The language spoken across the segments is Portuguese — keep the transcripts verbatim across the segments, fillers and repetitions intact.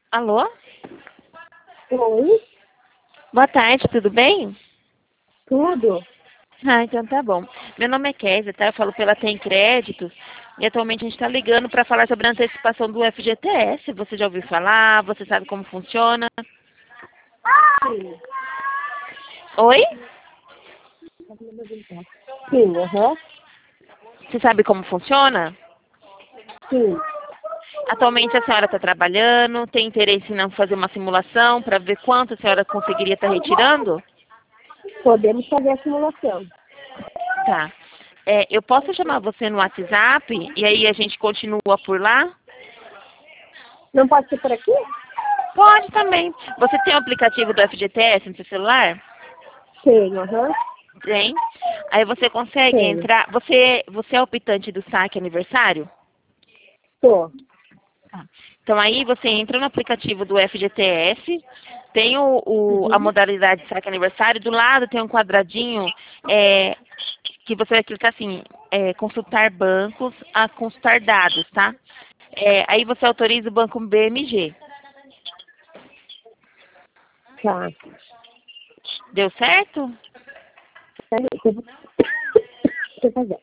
Alô? Oi, Boa tarde, tudo bem? tudo? Ah, então tá bom. Meu nome é Kézia, tá? Eu falo pela Tem Créditos e atualmente a gente está ligando para falar sobre a antecipação do F G T S. Você já ouviu falar? Você sabe como funciona? Sim, Oi? sim, aham, Você sabe como funciona? sim. Atualmente a senhora está trabalhando, tem interesse em não fazer uma simulação para ver quanto a senhora conseguiria estar retirando? Podemos fazer a simulação. Tá. É, eu posso chamar você no WhatsApp e aí a gente continua por lá? Não pode ser por aqui? Pode também. Você tem o aplicativo do F G T S no seu celular? Tenho, aham, Tem. Aí você consegue tenho. entrar. Você, você é optante do saque aniversário? Tô. Tá. Então aí você entra no aplicativo do F G T S, tem o, o- a Uhum. modalidade de saque aniversário, do lado tem um quadradinho é, que você vai clicar assim, é, consultar bancos, a consultar dados, tá? É, aí você autoriza o banco B M G. Tá. Deu certo? Peraí, eu vou- Deixa eu fazer.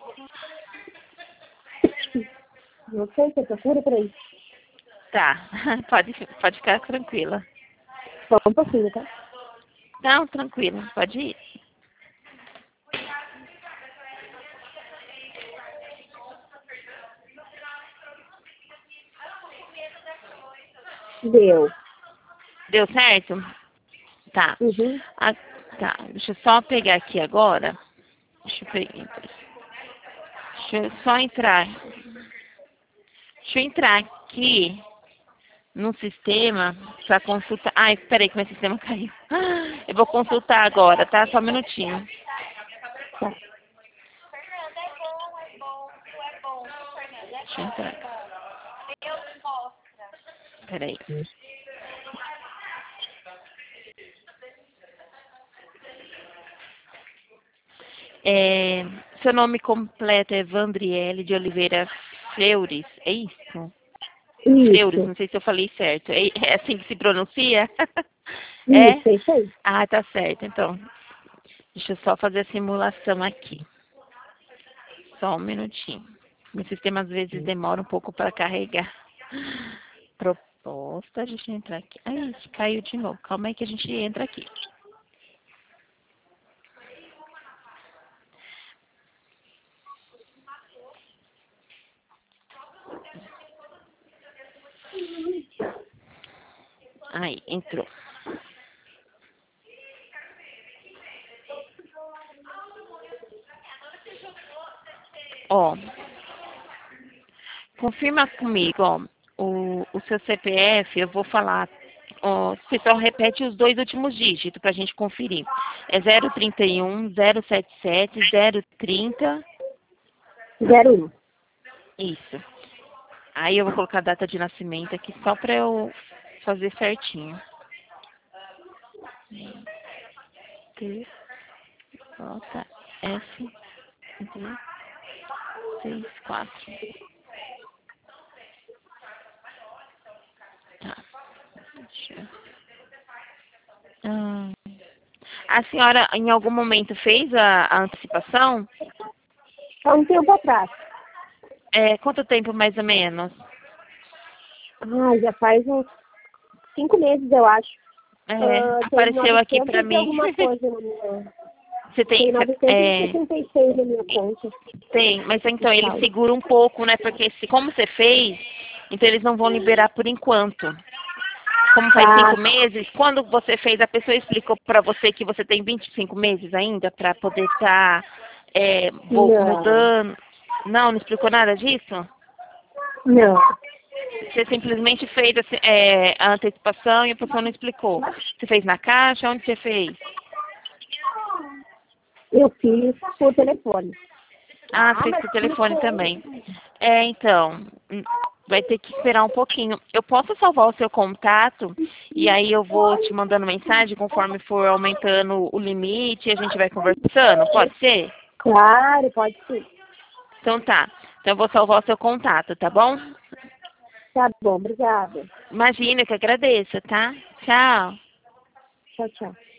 Não sei se eu procuro por aí. Tá. Pode, pode ficar tranquila. Só um pouquinho, tá? Não, tranquila. Pode ir. Deu. Deu certo? Tá. Uhum. Ah, tá. Deixa eu só pegar aqui agora. Deixa eu pegar. Deixa eu só entrar. Deixa eu entrar aqui no sistema para consultar. Ai, peraí que meu sistema caiu. Eu vou consultar agora, tá? Só um minutinho. Tá. Deixa eu entrar. Peraí. É, seu nome completo é Vandriele de Oliveira Fleuris, é isso? Fleuris, Isso. não sei se eu falei certo. É, é assim que se pronuncia? É? Isso, é isso aí. Ah, tá certo. Então, deixa eu só fazer a simulação aqui. Só um minutinho. Meu sistema às vezes demora um pouco para carregar. Proposta, deixa eu entrar aqui. Ai, caiu de novo. Calma aí que a gente entra aqui. Aí, entrou. Ó, confirma comigo, ó. O, o seu C P F, eu vou falar. Ó, você só repete os dois últimos dígitos para a gente conferir. É zero trinta e um, zero setenta e sete, zero trinta. Zero um. Isso. Aí eu vou colocar a data de nascimento aqui só para eu fazer certinho. T, J, F, D, seis, quatro. Tá. Deixa eu... Ah. A senhora em algum momento fez a, a antecipação? Há um tempo atrás. É, quanto tempo mais ou menos? Ah, já faz uns cinco meses, eu acho. É, Ah, tem apareceu aqui pra novecentos e mim. alguma coisa na minha... Você tem, Tem você- novecentos e é, sessenta e seis na minha conta. tem, mas então ele Fiscal. segura um pouco, né? Porque se, como você fez, então eles não vão liberar por enquanto. Como faz Tá. cinco meses, quando você fez, a pessoa explicou pra você que você tem vinte e cinco meses ainda pra poder estar Não. mudando. Não, não explicou nada disso? Não. Você simplesmente fez assim, é, a antecipação e a pessoa não explicou. Você fez na caixa? Onde você fez? Eu fiz por telefone. Ah, fez por telefone também. É, então, hum, vai ter que esperar um pouquinho. Eu posso salvar o seu contato e aí eu vou te mandando mensagem conforme for aumentando o limite e a gente vai conversando, pode ser? Claro, pode ser. Então tá. Então eu vou salvar o seu contato, tá bom? Tá bom, obrigada. Imagina, que agradeço, tá? Tchau. Tchau, tchau.